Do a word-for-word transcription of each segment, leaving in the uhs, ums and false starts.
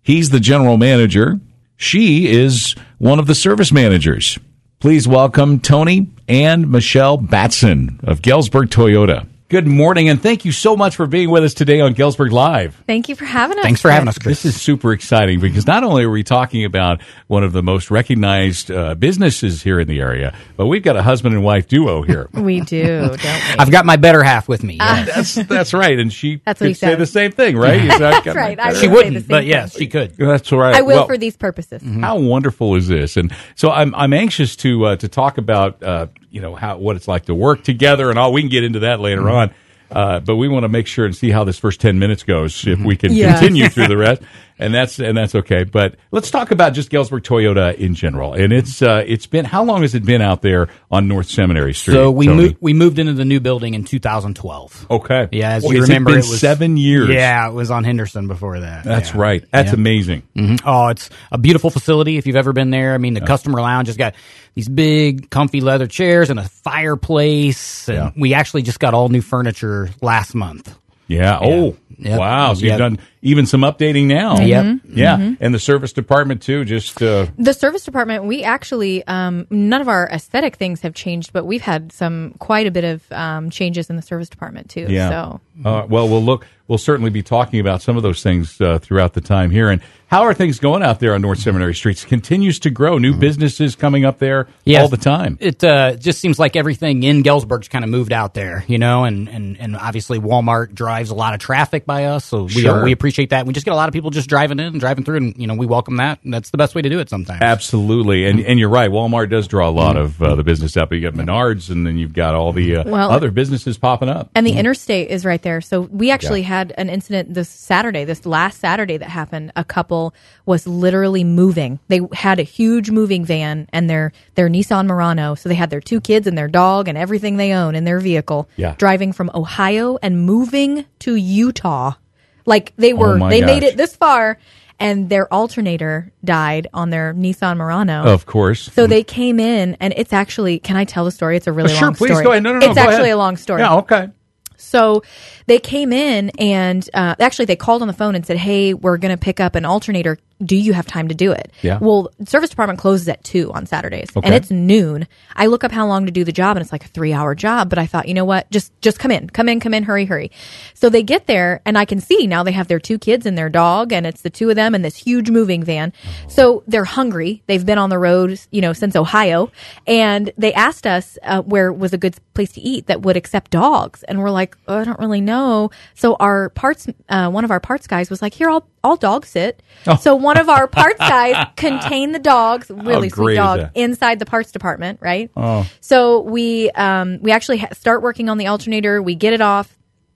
He's the general manager. She is one of the service managers. Please welcome Tony and Michelle Batson of Galesburg Toyota. Good morning, and thank you so much for being with us today on Galesburg Live. Thank you for having us. Thanks for having us, Chris. This is super exciting because not only are we talking about one of the most recognized uh, businesses here in the area, but we've got a husband and wife duo here. We do, don't we? I've got my better half with me. Uh, That's that's right, and she That's what could he say said. the same thing, right? Is that- That's right. I She would say the wouldn't, same but thing. yes, she could. That's right. I will Well, for these purposes. How wonderful is this? And so I'm I'm anxious to uh, to talk about uh, you know how what it's like to work together and all. We can get into that later on. Uh, but we want to make sure and see how this first ten minutes goes if we can Yes. continue through the rest, and that's and that's okay. But let's talk about just Galesburg Toyota in general. And it's uh, it's been how long has it been out there on North Seminary Street? So we Tony? moved we moved into the new building in two thousand twelve. Okay, Yeah, as Well, you it's remember, been it was seven years. Yeah, it was on Henderson before that. That's Yeah. right. That's Yeah. amazing. Mhm. Oh, it's a beautiful facility if you've ever been there. I mean, the customer lounge has got these big, comfy leather chairs and a fireplace. And Yeah. we actually just got all new furniture last month. Yeah. Oh, Yep. wow. So you've Yep. done even some updating now. Yep. Yeah. And the service department too. Just uh, The service department, we actually, um, none of our aesthetic things have changed, but we've had some, quite a bit of um, changes in the service department too. yeah. So Uh, well, we'll look. We'll certainly be talking about some of those things uh, throughout the time here. And how are things going out there on North Seminary Street? It continues to grow. New businesses coming up there Yes. all the time. It uh, just seems like everything in Galesburg's kind of moved out there, you know, and, and, and obviously Walmart drives a lot of traffic by us, so we Sure. we appreciate that. We just get a lot of people just driving in and driving through, and you know we welcome that. And that's the best way to do it sometimes. Absolutely, and and you're right. Walmart does draw a lot of uh, the business up. You got Menards, and then you've got all the uh, Well, other businesses popping up. And the interstate is right there. So we actually Yeah. had an incident this Saturday, this last Saturday that happened. A couple was literally moving. They had a huge moving van and their, their Nissan Murano. So they had their two kids and their dog and everything they own in their vehicle, Yeah. driving from Ohio and moving to Utah. Like they were, Oh my they made gosh. it this far and their alternator died on their Nissan Murano. Of course. So they came in, and it's actually, can I tell the story? It's a really Uh, sure, long please story. go ahead. No, no, no. It's go actually ahead. a long story. Yeah. Okay. So they came in and uh, actually they called on the phone and said, hey, we're going to pick up an alternator. Do you have time to do it? Yeah. Well, the service department closes at two on Saturdays Okay. and it's noon. I look up how long to do the job and it's like a three hour job. But I thought, you know what? Just, just come in, come in, come in, hurry, hurry. So they get there and I can see now they have their two kids and their dog and it's the two of them in this huge moving van. Oh. So they're hungry. They've been on the road, you know, since Ohio. And they asked us uh, where was a good place to eat that would accept dogs. And we're like, oh, I don't really know. So our parts, uh, one of our parts guys was like, here, I'll, I'll dog sit. Oh. So one of our parts guys contained the dogs, really How great sweet is dog, that? inside the parts department, right? Oh. So we, um, we actually ha- start working on the alternator. We get it off.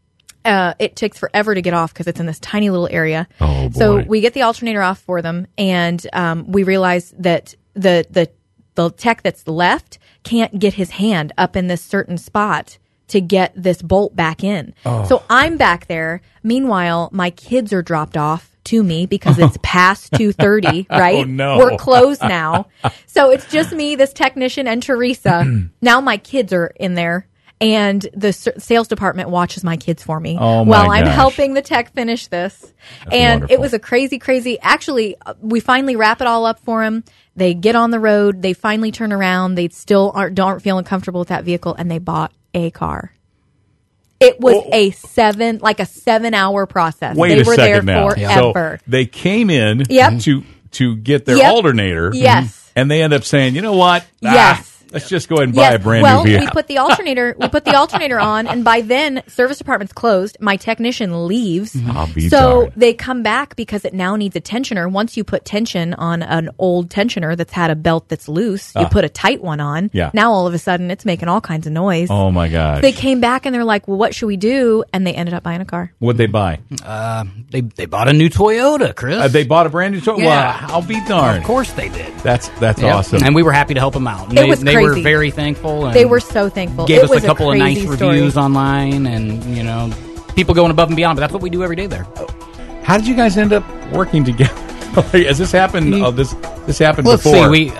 Uh, it takes forever to get off because it's in this tiny little area. Oh, So boy. we get the alternator off for them, and um, we realize that the the the tech that's left can't get his hand up in this certain spot to get this bolt back in. Oh. So I'm back there. Meanwhile, my kids are dropped off to me because it's past two thirty, right? Oh, no. We're closed now. So it's just me, this technician, and Teresa. Now my kids are in there. And the s- sales department watches my kids for me Oh, my while I'm gosh. helping the tech finish this. and wonderful. it was a crazy, crazy. Actually, uh, we finally wrap it all up for them. They get on the road. They finally turn around. They still aren't, aren't feeling comfortable with that vehicle, and they bought a car. It was Oh. a seven, like a seven hour process. Wait they a were second there now. forever. So they came in Yep. to to get their Yep. alternator. Yes. And they end up saying, you know what? Yes. Ah, let's just go ahead and buy a brand well, new vehicle. we put the alternator. We put the alternator on, and by then, service department's closed. My technician leaves, I'll be so darned. they come back because it now needs a tensioner. Once you put tension on an old tensioner that's had a belt that's loose, you put a tight one on. Yeah. Now all of a sudden, it's making all kinds of noise. Oh my gosh. They came back and they're like, "Well, what should we do?" And they ended up buying a car. What'd they buy? Uh, they they bought a new Toyota, Chris. Uh, they bought a brand new Toyota. Yeah. Wow, I'll be darned. Of course they did. That's that's Yep. awesome. And we were happy to help them out. And It they, was they were crazy. very thankful. And They were so thankful. Gave It us was a couple of nice crazy story. reviews online, and you know, people going above and beyond. But that's what we do every day there. How did you guys end up working together? Has this happened? Oh, this this happened Let's before. see. We I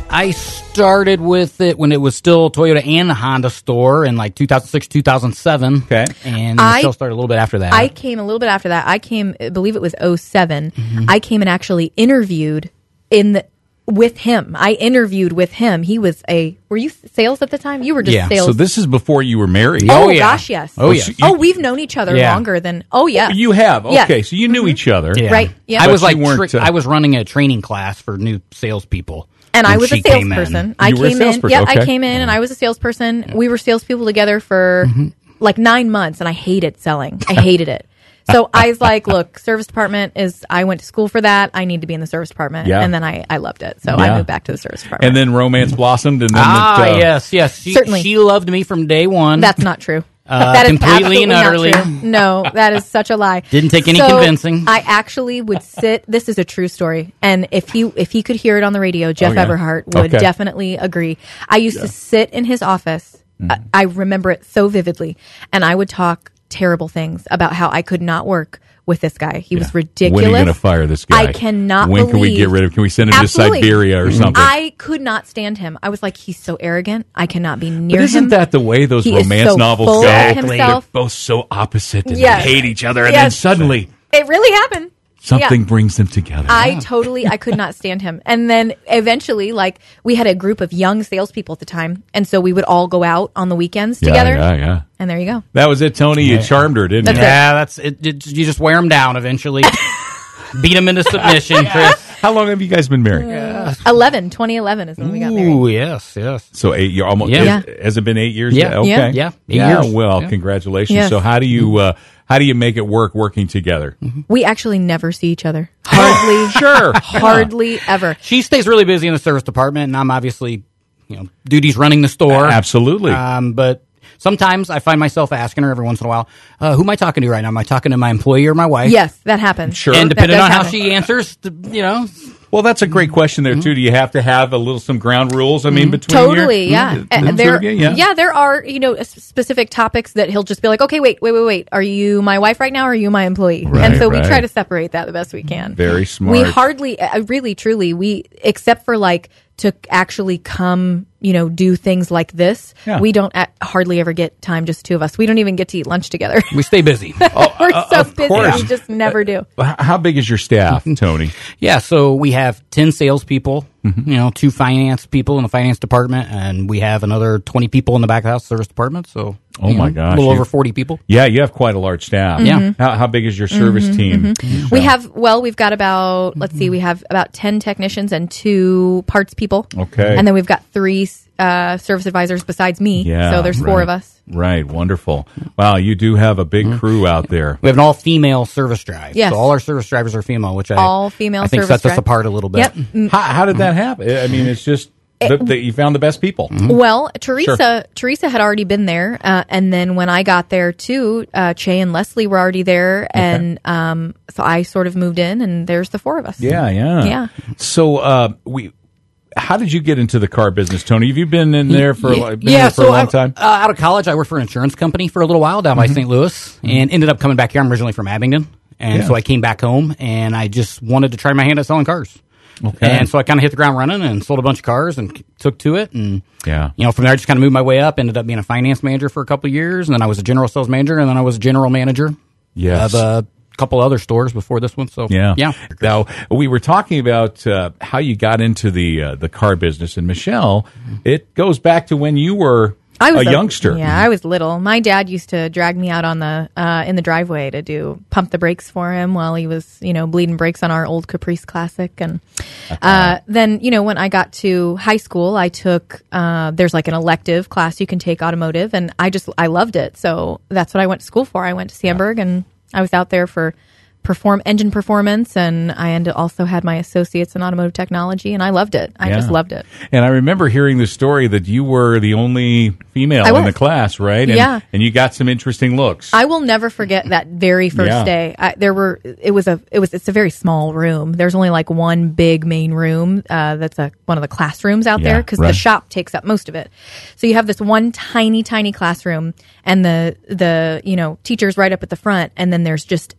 I started with it when it was still Toyota and the Honda store in like two thousand six, two thousand seven. Okay. And I- Michelle started a little bit after that. I came a little bit after that. I came, I believe it was oh seven. Mm-hmm. I came and actually interviewed in the, with him. I interviewed with him. He was a, were you sales at the time? You were just Yeah. sales. So this is before you were married. oh, Oh, yeah. gosh, yes. Oh, yeah. Oh, we've known each other Yeah. longer than, oh, yeah. You have. Yeah. Okay, so you knew each other. Yeah. Right, yeah. I was But like, you weren't, tra- uh, I was running a training class for new salespeople. And I when was a she came in. salesperson. I You were a came in. salesperson, Yeah, okay. I came in and I was a salesperson. We were salespeople together for Mm-hmm. like nine months, and I hated selling. I hated it. So I was like, "Look, service department is. I went to school for that. I need to be in the service department." Yeah. And then I, I loved it, so Yeah. I moved back to the service department. And then romance blossomed, and then Ah, it, uh, yes, yes. She, Certainly. She loved me from day one. That's not true. Uh, that is completely and absolutely not utterly. true. No, that is such a lie. Didn't take any So, convincing. I actually would sit. This is a true story, and if he if he could hear it on the radio, Jeff Oh, yeah. Everhart would Okay. definitely agree. I used to sit in his office. Mm-hmm. I, I remember it so vividly, and I would talk terrible things about how I could not work with this guy. He was ridiculous. When are you going to fire this guy? I cannot When can we believe- get rid of? Can we send him Absolutely. to Siberia or something? I could not stand him. I was like, he's so arrogant. I cannot be near but isn't him. that the way those He is romance so novels full go? of himself. They're both so opposite and Yes. they hate each other, and then Yes. suddenly It really happened. something Yeah. brings them together. I totally, I could not stand him. And then eventually, like, we had a group of young salespeople at the time. And so we would all go out on the weekends yeah, together. yeah, yeah. And there you go. That was it, Tony. You charmed her, didn't That's you? it. Yeah, that's it, it. You just wear them down eventually. Beat them into submission, Chris. How long have you guys been married? eleven, twenty eleven is when we got married. Ooh, yes, yes. So eight year almost. Yeah. Has, has it been eight years? Yeah. Okay. Yeah. Yeah. Eight yeah. years. Well, Yeah. congratulations. Yes. So how do you uh, how do you make it work working together? We actually never see each other. Hardly. Sure. Hardly ever. She stays really busy in the service department, and I'm obviously, you know, duties running the store. Absolutely. Um, but sometimes I find myself asking her every once in a while, uh, "Who am I talking to right now? Am I talking to my employee or my wife?" Yes, that happens. Sure. And That depending does on how happen. she answers, the, you know, Well, that's a great question there too. Do you have to have a little some ground rules? I mean, between Totally, your, yeah. Mm, Uh, mm, there, yeah. yeah, there are you know s- specific topics that he'll just be like, okay, wait, wait, wait, wait. Are you my wife right now? Or are you my employee? Right, and so we right. try to separate that the best we can. Very smart. We hardly, uh, really, truly, we except for like to actually come, you know, do things like this. Yeah. We don't uh, hardly ever get time, just two of us. We don't even get to eat lunch together. we stay busy. We're uh, so of busy. course. We just never do. H- How big is your staff, Tony? Yeah, so we have ten salespeople, Mm-hmm. you know, two finance people in the finance department, and we have another twenty people in the back of the house service department. So, Oh, you my know, gosh, a little you- over forty people. Yeah, you have quite a large staff. Yeah. How, how big is your service team? We have, well, we've got about, let's see, we have about ten technicians and two parts people. Okay. And then we've got three uh, service advisors besides me. Yeah. So there's four right. of us. Right. Wonderful. Wow, you do have a big crew out there. We have an all-female service drive. Yes. So all our service drivers are female, which I, All female I think service sets us drive. apart a little bit. Yep. Mm. How, how did that happen? I mean, it's just that that you found the best people. Well, Teresa, Teresa had already been there, uh, and then when I got there too, uh, Che and Leslie were already there, and um, so I sort of moved in, and there's the four of us. Yeah, yeah, Yeah. So, uh, we. How did you get into the car business, Tony? Have you been in there for like, been yeah, there for so a long I- time? Uh, out of college, I worked for an insurance company for a little while down by Saint Louis, and ended up coming back here. I'm originally from Abingdon, and Yeah. so I came back home, and I just wanted to try my hand at selling cars. Okay. And so I kind of hit the ground running and sold a bunch of cars and took to it. And, Yeah. you know, from there, I just kind of moved my way up, ended up being a finance manager for a couple of years. And then I was a general sales manager. And then I was a general manager Yes. of a couple other stores before this one. So, Yeah. Yeah. Now, we were talking about uh, how you got into the uh, the car business, and Michelle, it goes back to when you were I was a youngster. Yeah, I was little. My dad used to drag me out on the uh, in the driveway to do pump the brakes for him while he was, you know, bleeding brakes on our old Caprice Classic. And uh, then, you know, when I got to high school, I took uh, there's like an elective class you can take automotive, and I just I loved it. So that's what I went to school for. I went to Sandberg, and I was out there for perform engine performance, and I ended, also had my associates in automotive technology, and I loved it. I Yeah. just loved it. And I remember hearing the story that you were the only female I in was. the class, right? And, Yeah. And you got some interesting looks. I will never forget that very first Yeah. day. I, there were it was a it was it's a very small room. There's only like one big main room uh, that's a one of the classrooms out Yeah, there because right. the shop takes up most of it. So you have this one tiny tiny classroom, and the the you know teachers right up at the front, and then there's just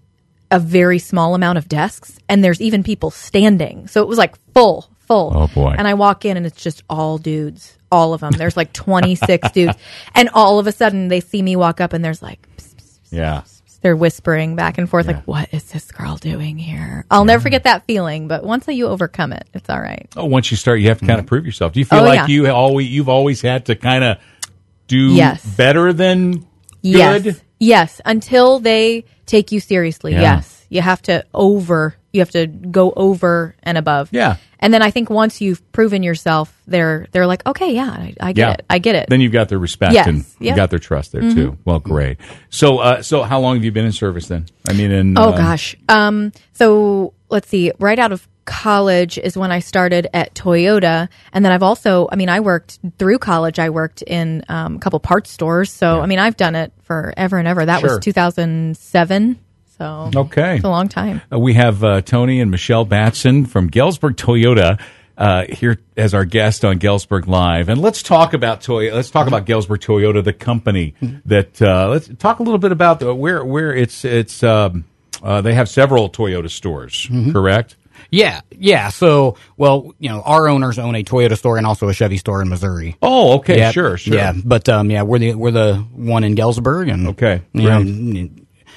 a very small amount of desks, and there's even people standing. So it was like full, full. Oh, boy. And I walk in, and it's just all dudes, all of them. There's like twenty-six dudes. And all of a sudden, they see me walk up, and there's like, psst, psst, psst, Yeah. psst. They're whispering back and forth, Yeah. like, what is this girl doing here? I'll never forget that feeling, but once you overcome it, it's all right. Oh, once you start, you have to kind of prove yourself. Do you feel Oh, like yeah. you always you've always had to kind of do Yes. better than Yes. good? Yes. Until they take you seriously. Yeah. Yes. You have to over, you have to go over and above. Yeah. And then I think once you've proven yourself, they're, they're like, okay, yeah, I, I get Yeah. it. I get it. Then you've got their respect Yes. and you Yep. got their trust there too. Well, great. So, uh, so how long have you been in service then? I mean, in Oh um, gosh. Um, so let's see, right out of college is when I started at Toyota. And then I've also, I mean, I worked through college. I worked in um, a couple parts stores. So, I mean, I've done it forever and ever. That Sure. was two thousand seven. So Okay. it's a long time. Uh, we have uh, Tony and Michelle Batson from Galesburg Toyota uh, here as our guest on Galesburg Live, and let's talk about Toy. Let's talk about Galesburg Toyota, the company that. Uh, let's talk a little bit about the, where where it's it's. Um, uh, they have several Toyota stores, correct? Yeah, yeah. So, well, you know, our owners own a Toyota store and also a Chevy store in Missouri. Oh, okay, Yeah, sure, sure. Yeah, but um, yeah, we're the we're the one in Galesburg, and Okay, you right. know,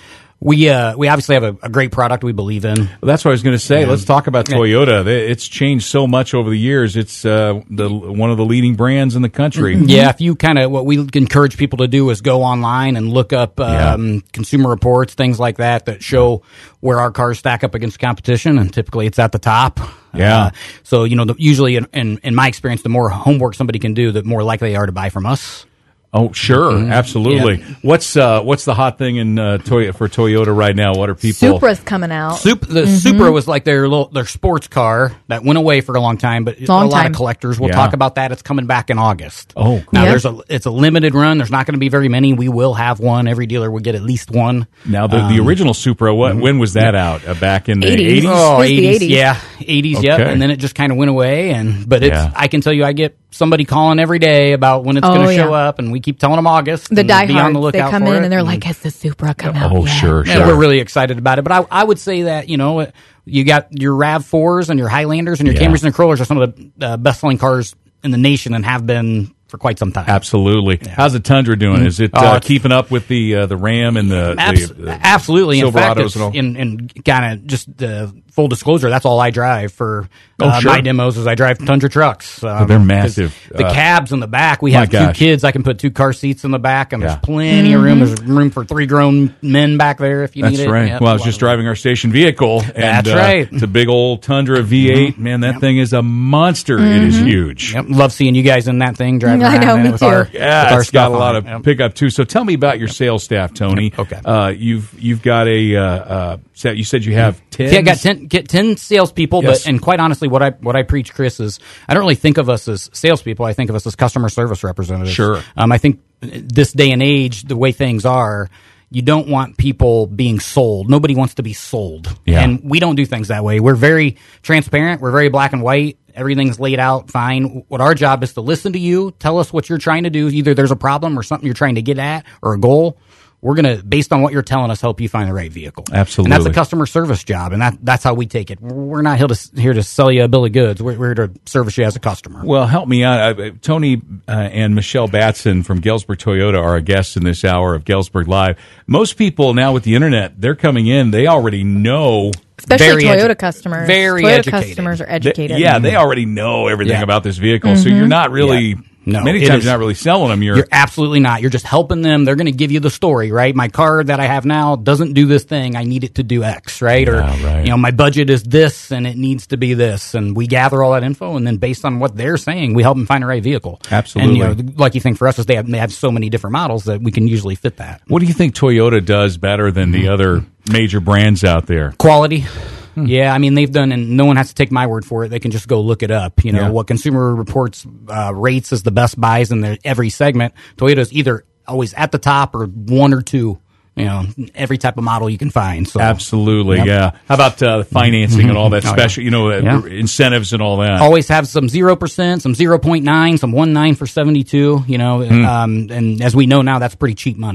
we uh we obviously have a, a great product we believe in. Well, that's what I was going to say. Let's talk about Toyota. They- It's changed so much over the years. It's uh, the one of the leading brands in the country. Yeah, if you kind of what we encourage people to do is go online and look up um, consumer reports, things like that, that show where our cars stack up against competition, and typically it's at the top. Yeah. Uh, so you know, the, usually in, in in my experience, the more homework somebody can do, the more likely they are to buy from us. Oh, sure, absolutely. What's uh, what's the hot thing in uh, Toy- for Toyota right now? What are people? Supra's coming out. Sup- the Supra was like their little their sports car that went away for a long time, but Long a lot time. of collectors will Yeah. talk about that. It's coming back in August. Oh, cool. now Yeah. there's a it's a limited run. There's not going to be very many. We will have one. Every dealer will get at least one. Now the, the original Supra. What when was that out? Uh, back in the eighties. eighties. Oh, Oh, It was the eighties, eighties. yeah, eighties, yep. Okay. And then it just kind of went away. And but it's Yeah. I can tell you, I get somebody calling every day about when it's Oh, going to show yeah. up, and we keep telling them August. The and be on the diehards, they lookout come for in it. and they're like, has the Supra come out Oh, yet? sure, Yeah, sure. we're really excited about it. But I, I would say that, you know, you got your RAV fours and your Highlanders and your Yeah. Camrys and Corollars are some of the uh, best-selling cars in the nation and have been for quite some time. Absolutely. How's the Tundra doing? Is it Oh, uh, it's- keeping up with the uh, the Ram and the, Abs- the, the absolutely. In fact, Silverados it's, and all? in, in kind of just uh, full disclosure, that's all I drive for Oh, uh, sure. my demos is I drive Tundra trucks. Um, they're 'cause massive. The Uh, cabs in the back, we my have two gosh. kids. I can put two car seats in the back, and Yeah. there's plenty of room. There's room for three grown men back there if you That's need it. right. Yep. Well, I was just driving our station vehicle. And, That's uh, right. It's a big old Tundra V eight. Man, that thing is a monster. It is huge. Yep. Love seeing you guys in that thing driving I around know, in it me with too. our Yeah, with our it's got stuff a lot on of it. Yep. pickup too. So tell me about your sales staff, Tony. Okay. Uh, you've you've got a uh, uh, set. You said you have ten. Yeah, I got ten, get ten salespeople, Yes. but and quite honestly, what I what I preach, Chris, is I don't really think of us as salespeople. I think of us as customer service representatives. Sure. Um, I think this day and age, the way things are, you don't want people being sold. Nobody wants to be sold, Yeah. and we don't do things that way. We're very transparent. We're very black and white. Everything's laid out fine. What our job is to listen to you, tell us what you're trying to do. Either there's a problem or something you're trying to get at or a goal. We're going to, based on what you're telling us, help you find the right vehicle. Absolutely. And that's a customer service job, and that that's how we take it. We're not here to here to sell you a bill of goods. We're, we're here to service you as a customer. Well, help me out. Uh, Tony uh, and Michelle Batson from Galesburg Toyota are our guests in this hour of Galesburg Live. Most people now with the internet, they're coming in, they already know. Especially Very Toyota edu- customers. very Toyota educated. customers are they- educated. yeah, they already know everything Yeah. about this vehicle. So you're not really, Yeah. No, many it times is- you're not really selling them. You're, You're absolutely not. You're just helping them. They're going to give you the story, right? My car that I have now doesn't do this thing. I need it to do X, right? Or, Yeah, right. you know, my budget is this and it needs to be this. And we gather all that info, and then based on what they're saying, we help them find the right vehicle. Absolutely. And, you know, the lucky thing for us is they have, they have so many different models that we can usually fit that. what do you think Toyota does better than the other major brands out there? Quality. Yeah, I mean, they've done, and no one has to take my word for it. They can just go look it up. You know, Yeah. what Consumer Reports uh, rates as the best buys in their, every segment. Toyota's either always at the top or one or two. You know, every type of model you can find. So Absolutely, Yep. yeah. How about uh, financing and all that Oh, yeah. special, you know, uh, Yeah. incentives and all that? always have some zero percent, some zero point nine, some one nine for seventy two. You know, um, and as we know now, that's pretty cheap money.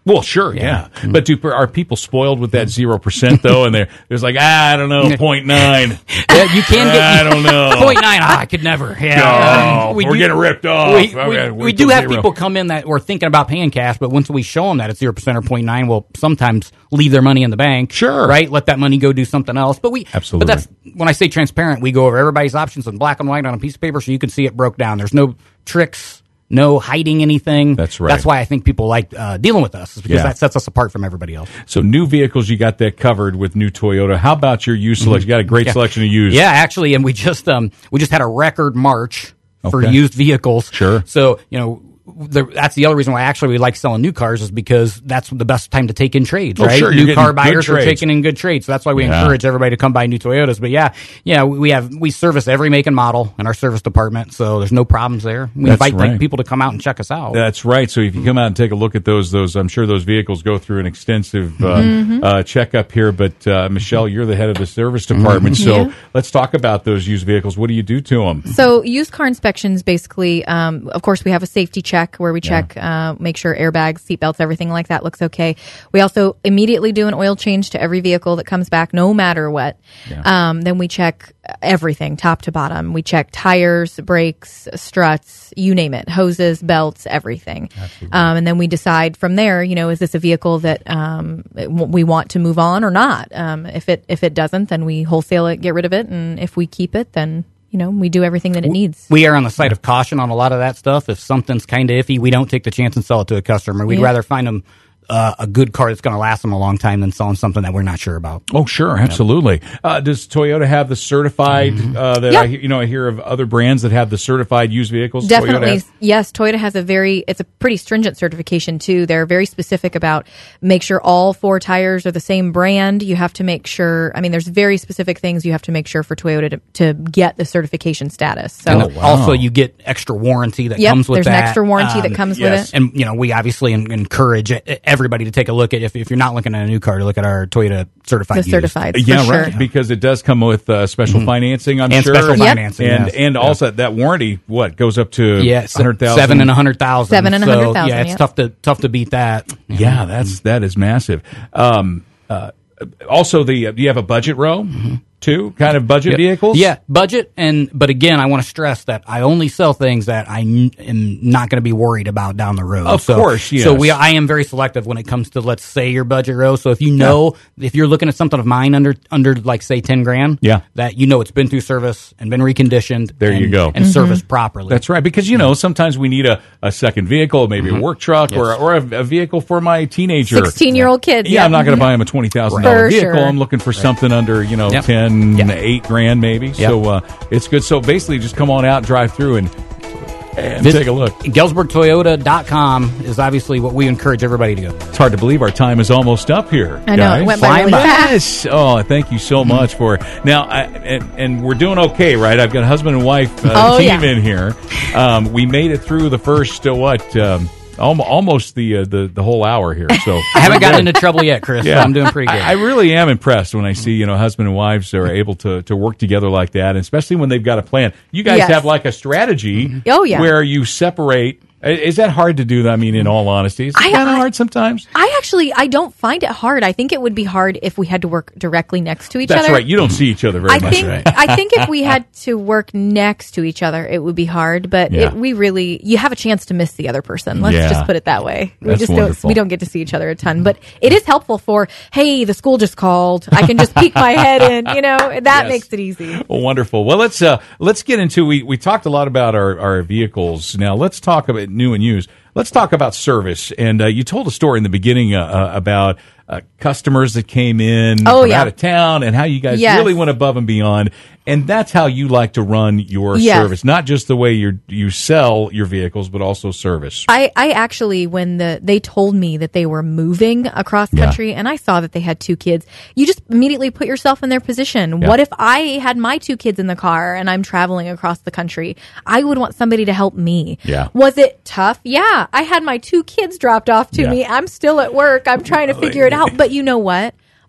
Well, sure, yeah. Yeah. Mm-hmm. But do, are people spoiled with that zero percent, though? And they're, there's like, ah, I don't know, zero point nine. Yeah, you can get. I don't know. zero point nine. Ah, I could never. Yeah. Oh, we we're do, getting ripped off. We, we, okay, we do have zero. People come in that were thinking about paying cash, but once we show them that it's zero percent or zero point nine, we'll sometimes leave their money in the bank. Sure. Right? Let that money go do something else. But we, Absolutely. But that's, when I say transparent, we go over everybody's options in black and white on a piece of paper so you can see it broke down. There's no tricks. No hiding anything. That's right. That's why I think people like uh, dealing with us, is because Yeah. that sets us apart from everybody else. So new vehicles, you got that covered with new Toyota. How about your used selection? You got a great Yeah. selection of used. Yeah, actually, and we just um we just had a record March for Okay. used vehicles. Sure. So you know. The, that's the other reason why actually we like selling new cars, is because that's the best time to take in trades, Oh, right? sure, you're New car getting good buyers are trades. taking in good trades, so that's why we Yeah. encourage everybody to come buy new Toyotas. But yeah, yeah, we have we service every make and model in our service department, so there's no problems there. We That's invite right. like, people to come out and check us out. That's right. So if you come out and take a look at those, those I'm sure those vehicles go through an extensive uh, Mm-hmm. uh, checkup here. But uh, Michelle, you're the head of the service department, so Yeah. let's talk about those used vehicles. What do you do to them? So used car inspections, basically, um, of course, we have a safety check where we check, uh, make sure airbags, seatbelts, everything like that looks okay. We also immediately do an oil change to every vehicle that comes back, no matter what. Um, then we check everything, top to bottom. We check tires, brakes, struts, you name it, hoses, belts, everything. Um, and then we decide from there, you know, is this a vehicle that um, we want to move on or not? Um, if it if it doesn't, then we wholesale it, get rid of it, and if we keep it, then you know, we do everything that it needs. We are on the side of caution on a lot of that stuff. If something's kind of iffy, we don't take the chance and sell it to a customer. We'd Yeah. rather find them uh, a good car that's going to last them a long time than selling something that we're not sure about. Oh, sure, absolutely. Uh, does Toyota have the certified? Uh, that Yeah. I, he- you know, I hear of other brands that have the certified used vehicles. Toyota Definitely, has- yes. Toyota has a very, it's a pretty stringent certification too. They're very specific about make sure all four tires are the same brand. You have to make sure, I mean, there's very specific things you have to make sure for Toyota to, to get the certification status. So, And Oh, wow. also, you get extra warranty that yep, comes with there's that. an extra warranty that Um, comes yes. with it. And, you know, we obviously en- encourage e- everybody to take a look at, if, if you're not looking at a new car, to look at our Toyota certified The used. certified, for Yeah, sure. right. Because it does come with uh, special financing, I'm And sure, special Yep. financing. and yes. and also that warranty, what goes up to yeah, hundred thousand, seven and a hundred thousand. Seven and a So, hundred thousand, Yeah, it's yep. tough to tough to beat that. Yeah, that's that is massive. Um, uh, also, the uh, do you have a budget row too? Kind of budget vehicles? Yeah, budget, and but again, I want to stress that I only sell things that I n- am not going to be worried about down the road. Of so, course, yes. So we, I am very selective when it comes to, let's say, your budget row. So if you know, if you're looking at something of mine under under like say ten grand, Yeah. that you know it's been through service and been reconditioned. There you and- go. and serviced properly. That's right, because you know sometimes we need a, a second vehicle, maybe a work truck or or a, a vehicle for my teenager. sixteen-year-old kids. Yeah, I'm not going to buy him a twenty thousand dollar For vehicle. sure. I'm looking for something under you know Yep. ten, Yep. eight grand maybe. So uh, it's good. So basically, just come on out, drive through, and and Vis- take a look. Galesburg Toyota dot com is obviously what we encourage everybody to go. It's hard to believe our time is almost up here. I know, guys. it went by Flying really by. fast. Yes. Oh, thank you so much for it. Now, I, and, and we're doing okay, right? I've got a husband and wife uh, Oh, team yeah. in here. Um, we made it through the first uh, what, um, al- almost the, uh, the the whole hour here. So I haven't gotten into trouble yet, Chris. So I'm doing pretty good. I, I really am impressed when I see you know husband and wives are able to to work together like that, and especially when they've got a plan. You guys Yes. have like a strategy. Oh, yeah. Where you separate. Is that hard to do? I mean, in all honesty, is it I- kind of I- hard sometimes? I actually, I don't find it hard. I think it would be hard if we had to work directly next to each That's other. right. You don't see each other very I much, think right? I think if we had to work next to each other, it would be hard. But Yeah. it, we really, you have a chance to miss the other person. Let's Yeah. just put it that way. We That's just wonderful. don't we don't get to see each other a ton. But it is helpful for, hey, the school just called. I can just peek my head in. You know, that Yes. makes it easy. Well, wonderful. Well, let's uh, let's get into we we talked a lot about our, our vehicles. Now let's talk about new and used. Let's talk about service. And uh, you told a story in the beginning uh, uh, about uh, customers that came in Oh, from yeah. out of town and how you guys Yes. really went above and beyond. And that's how you like to run your Yes. service, not just the way you you sell your vehicles, but also service. I, I actually, when the they told me that they were moving across Yeah. country, and I saw that they had two kids, you just immediately put yourself in their position. Yeah. What if I had my two kids in the car and I'm traveling across the country? I would want somebody to help me. Yeah. Was it tough? Yeah. I had my two kids dropped off to Yeah. me. I'm still at work. I'm trying to figure it out. But you know what?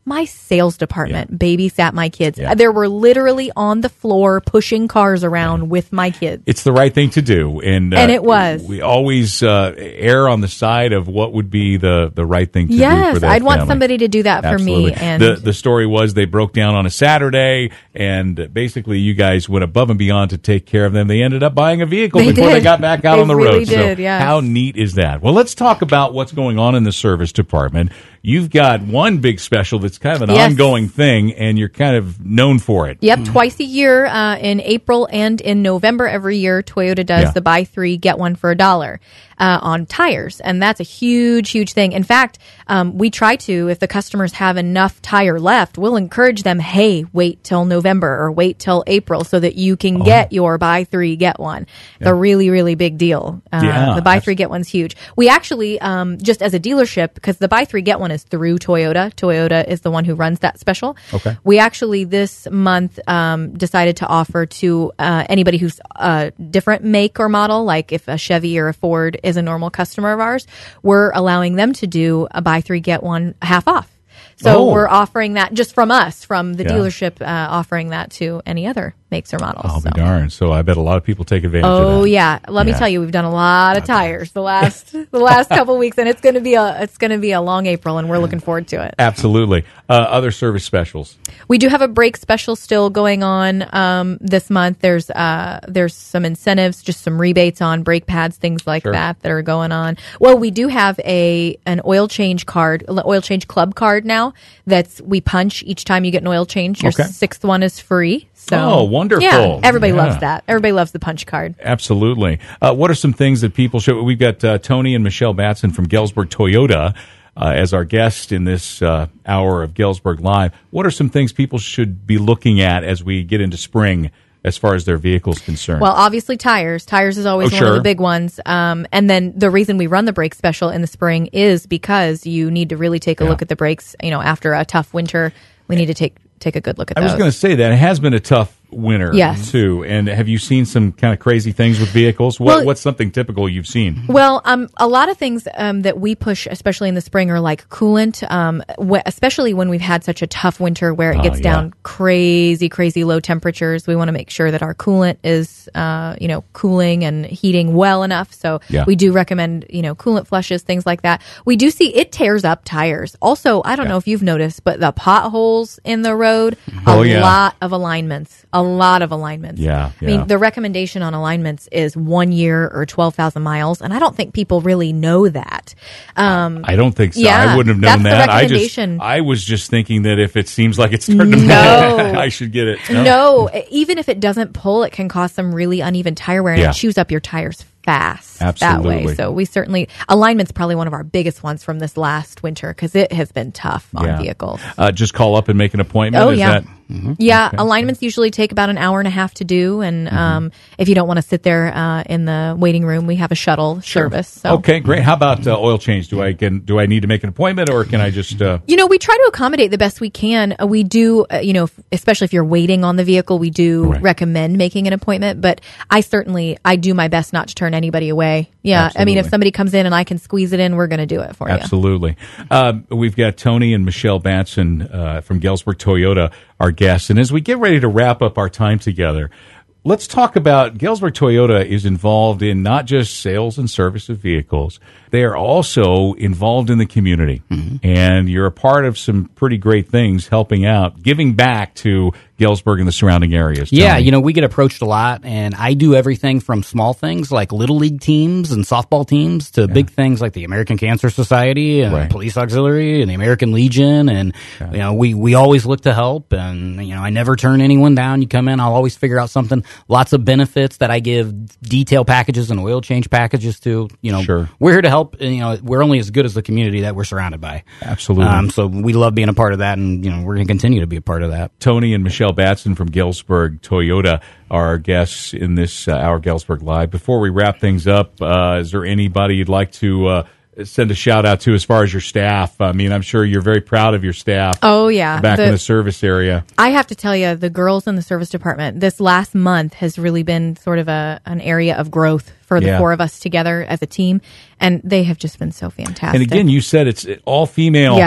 My sales department Yeah. babysat my kids. Yeah. There were literally on the floor pushing cars around yeah. with my kids. It's the right thing to do. And, uh, and it was. We always uh, err on the side of what would be the, the right thing to yes, do for that I'd want family. somebody to do that for Absolutely. me. And the, the story was they broke down on a Saturday, and basically you guys went above and beyond to take care of them. They ended up buying a vehicle they before did. they got back out they on the really road. Did, so yes. how neat is that? Well, let's talk about what's going on in the service department. You've got one big special that's kind of an yes. ongoing thing, and you're kind of known for it. Yep, mm-hmm. twice a year uh, in April and in November every year, Toyota does yeah. the buy three, get one for a dollar uh, on tires. And that's a huge, huge thing. In fact, um, we try to, if the customers have enough tire left, we'll encourage them, hey, wait till November or wait till April so that you can oh. get your buy three, get one. It's yeah. a really, really big deal. Uh, yeah, the buy three, get one's huge. We actually, um, just as a dealership, because the buy three, get one is through Toyota. Toyota is the one who runs that special. Okay. We actually this month um, decided to offer to uh, anybody who's a different make or model, like if a Chevy or a Ford is a normal customer of ours, we're allowing them to do a buy three, get one half off. So oh. we're offering that just from us, from the yeah. dealership, uh, offering that to any other makes or models. I'll so. be darned. So I bet a lot of people take advantage oh, of that. Oh yeah. Let yeah. me tell you, we've done a lot of tires the last the last couple of weeks, and it's going to be a it's going to be a long April, and we're looking forward to it. Absolutely. Uh, other service specials. We do have a brake special still going on um, this month. There's uh, there's some incentives, just some rebates on brake pads, things like sure. that that are going on. Well, we do have a an oil change card, oil change club card now. That's we punch each time you get an oil change. Your okay. sixth one is free. So, oh, wonderful. Yeah, everybody yeah. loves that. Everybody loves the punch card. Absolutely. Uh, what are some things that people should... We've got uh, Tony and Michelle Batson from Galesburg Toyota uh, as our guest in this uh, hour of Galesburg Live. What are some things people should be looking at as we get into spring as far as their vehicle's concerned? Well, obviously tires. Tires is always oh, one sure. of the big ones. Um, and then the reason we run the brake special in the spring is because you need to really take a yeah. look at the brakes. You know, after a tough winter, we need to take take a good look at I those. was going to say that. It has been a tough winter, yes. too. And have you seen some kind of crazy things with vehicles? What, well, what's something typical you've seen? Well, um, a lot of things um, that we push, especially in the spring, are like coolant, um, wh- especially when we've had such a tough winter where it Oh, gets yeah. down crazy, crazy low temperatures. We want to make sure that our coolant is, uh, you know, cooling and heating well enough. So Yeah. we do recommend, you know, coolant flushes, things like that. We do see it tears up tires. Also, I don't Yeah. know if you've noticed, but the potholes in the road, Oh, a yeah. lot of alignments, a lot of alignments. Yeah, I yeah. mean, the recommendation on alignments is one year or twelve thousand miles, and I don't think people really know that. Um, I don't think so. yeah, I wouldn't have known that's the that. I just, recommendation. I was just thinking that if it seems like it's starting to No. pull, I should get it. no, even if it doesn't pull, it can cause some really uneven tire wear, and Yeah. it chews up your tires fast that Absolutely. way. So we certainly, alignment's probably one of our biggest ones from this last winter because it has been tough on Yeah. vehicles. Uh, just call up and make an appointment. Oh, Is yeah. that Yeah, Okay. alignments usually take about an hour and a half to do, and um, if you don't want to sit there uh, in the waiting room, we have a shuttle service. So. Okay, great. How about uh, oil change? Do I can do I need to make an appointment, or can I just? Uh, You know, we try to accommodate the best we can. Uh, we do, uh, you know, f- especially if you're waiting on the vehicle, we do Right. recommend making an appointment. But I certainly, I do my best not to turn anybody away. Yeah, I mean, Absolutely. if somebody comes in and I can squeeze it in, we're going to do it for you. Absolutely. Uh, we've got Tony and Michelle Batson uh, from Galesburg Toyota, our guests. And as we get ready to wrap up our time together, let's talk about Galesburg Toyota is involved in not just sales and service of vehicles. They are also involved in the community. Mm-hmm. And you're a part of some pretty great things, helping out, giving back to Galesburg and the surrounding areas. Yeah, Tony. you know, we get approached a lot, and I do everything from small things like Little League teams and softball teams to big things like the American Cancer Society and Right. Police Auxiliary and the American Legion. And, Okay. you know, we, we always look to help, and, you know, I never turn anyone down. You come in, I'll always figure out something. Lots of benefits that I give detail packages and oil change packages to. You know, Sure. we're here to help, and, you know, we're only as good as the community that we're surrounded by. Absolutely. Um, so we love being a part of that, and, you know, we're going to continue to be a part of that. Tony and Michelle Batson from Galesburg Toyota are our guests in this uh, Hour Galesburg Live. Before we wrap things up, uh, is there anybody you'd like to uh, send a shout out to as far as your staff? I mean, I'm sure you're very proud of your staff. Oh, yeah. Back The- in the service area. I have to tell you, the girls in the service department, this last month has really been sort of a an area of growth for the Yeah. four of us together as a team, and they have just been so fantastic. And again, you said it's all female Yes.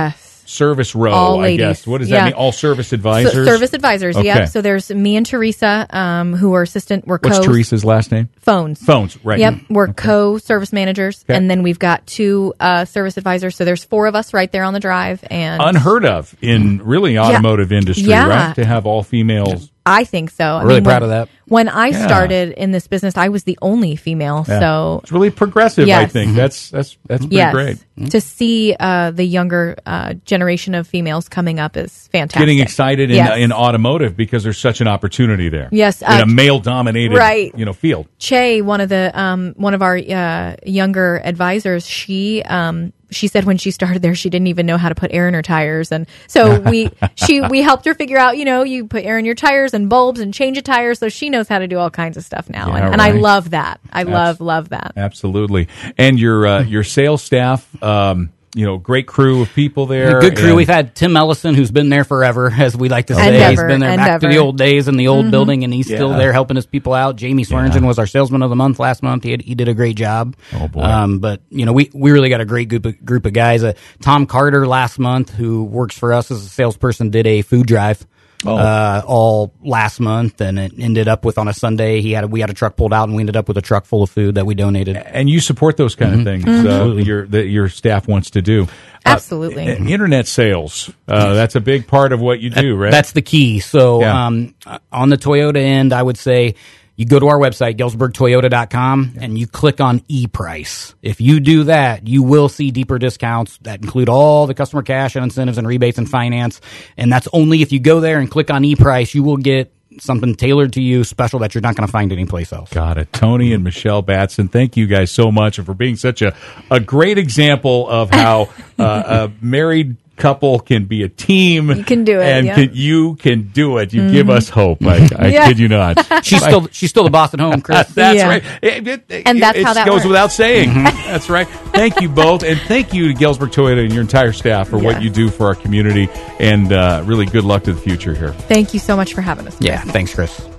service row, All I ladies. guess. What does Yeah. that mean? All service advisors? So, service advisors, Okay. yep. So there's me and Teresa, um, who are assistant. We're What's co Teresa's last name? phones. Phones, right. Yep, we're co-service managers, Okay. and then we've got two uh, service advisors. So there's four of us right there on the drive, and Unheard of in really automotive industry, Yeah. right? To have all females. I think so. I Really mean, proud when, of that. When I Yeah. started in this business, I was the only female. Yeah. So It's really progressive, I Yes. think. That's that's that's pretty yes, great. to see uh, the younger uh, generation of females coming up is fantastic. Getting excited in, Yes. in automotive because there's such an opportunity there. Yes, in uh, a male-dominated right. you know field. Che, one of the um, one of our uh, younger advisors, she um, she said when she started there, she didn't even know how to put air in her tires, and so we she we helped her figure out. You know, you put air in your tires and bulbs and change a tire, so she knows how to do all kinds of stuff now, Yeah, and, and I right. love that. I love love that. Absolutely. And your uh, your sales staff, um, you know, great crew of people there. Good crew. and- We've had Tim Ellison, who's been there forever, as we like to say. Endeavor, He's been there back to Endeavor. the old days in the old building, and he's still Yeah. there helping his people out. Jamie Swearingen was our salesman of the month last month. He had, he did a great job. Oh, boy. Um, but you know, we we really got a great group of, group of guys. Uh, Tom Carter last month, who works for us as a salesperson, did a food drive. Oh. Uh, all last month, and it ended up with on a Sunday. He had a, we had a truck pulled out, and we ended up with a truck full of food that we donated. and you support those kind of things uh, your that your staff wants to do. Uh, Absolutely. uh, internet sales. Uh, that's a big part of what you do, right? That's the key. So Yeah. um, on the Toyota end, I would say you go to our website, Galesburg Toyota dot com, and you click on e-price. If you do that, you will see deeper discounts that include all the customer cash and incentives and rebates and finance. And that's only if you go there and click on e-price, you will get something tailored to you, special that you're not going to find anyplace else. Got it. Tony and Michelle Batson, thank you guys so much and for being such a, a great example of how uh, a married couple can be a team. You can do it, And yeah. can, you can do it. You give us hope. I, I Yeah. kid you not. She's still she's still the boss at home, Chris. That's Yeah. right. It, it- it- And that's it how that goes works. without saying. That's right. Thank you both. And thank you to Galesburg Toyota and your entire staff for what Yeah. you do for our community. And uh, really good luck to the future here. Thank you so much for having us. Yeah, thanks, Chris.